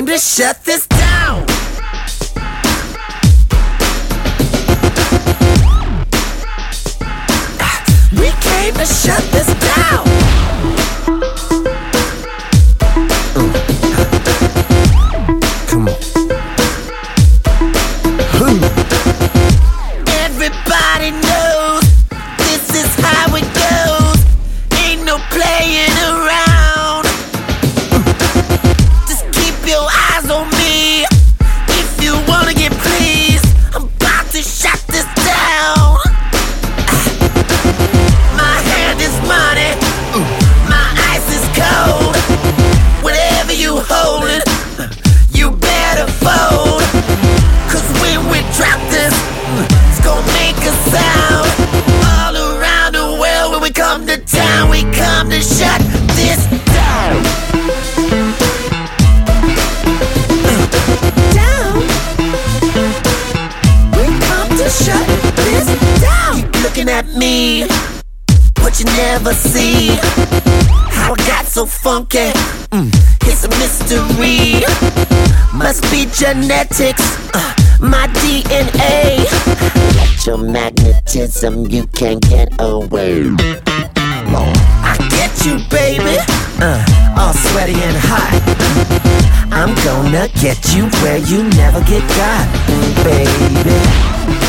came to shut this down. We came to shut this down. Come on. Everybody knows this is how it goes. Ain't no playing around. Just keep your eyes on me. If you wanna get pleased, I'm about to shut this down. My hand is money, my ice is cold. Whatever you holding, you better fold. Cause when we drop this, it's gonna make a sound. All around the world when we come to town, we come to shut this down. Down. We come to shut this down. Keep looking at me, but you never see how I got so funky. It's a mystery. Must be genetics, my DNA. Electromagnetism, you can't get away. I get you, baby, all sweaty and hot. I'm gonna get you where you never get got, baby.